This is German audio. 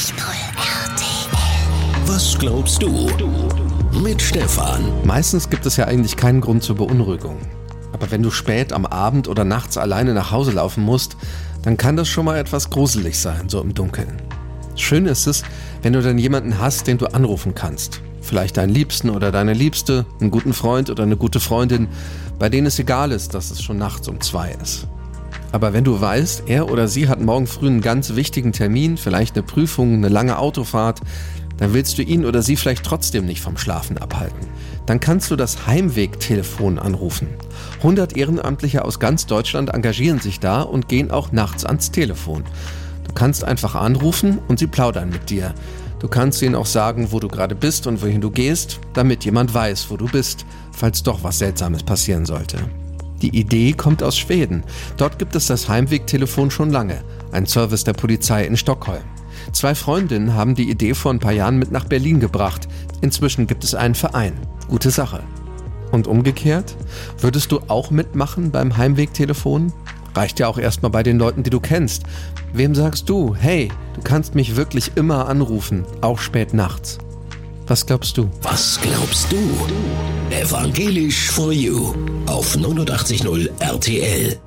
RTL. Was glaubst du? Mit Stefan. Meistens gibt es ja eigentlich keinen Grund zur Beunruhigung. Aber wenn du spät am Abend oder nachts alleine nach Hause laufen musst, dann kann das schon mal etwas gruselig sein, so im Dunkeln. Schön ist es, wenn du dann jemanden hast, den du anrufen kannst. Vielleicht deinen Liebsten oder deine Liebste, einen guten Freund oder eine gute Freundin, bei denen es egal ist, dass es schon nachts um 2 ist. Aber wenn du weißt, er oder sie hat morgen früh einen ganz wichtigen Termin, vielleicht eine Prüfung, eine lange Autofahrt, dann willst du ihn oder sie vielleicht trotzdem nicht vom Schlafen abhalten. Dann kannst du das Heimwegtelefon anrufen. 100 Ehrenamtliche aus ganz Deutschland engagieren sich da und gehen auch nachts ans Telefon. Du kannst einfach anrufen und sie plaudern mit dir. Du kannst ihnen auch sagen, wo du gerade bist und wohin du gehst, damit jemand weiß, wo du bist, falls doch was Seltsames passieren sollte. Die Idee kommt aus Schweden. Dort gibt es das Heimwegtelefon schon lange, ein Service der Polizei in Stockholm. 2 Freundinnen haben die Idee vor ein paar Jahren mit nach Berlin gebracht. Inzwischen gibt es einen Verein. Gute Sache. Und umgekehrt? Würdest du auch mitmachen beim Heimwegtelefon? Reicht ja auch erstmal bei den Leuten, die du kennst. Wem sagst du, hey, du kannst mich wirklich immer anrufen, auch spät nachts? Was glaubst du? Was glaubst du? Evangelisch for You auf 89.0 RTL.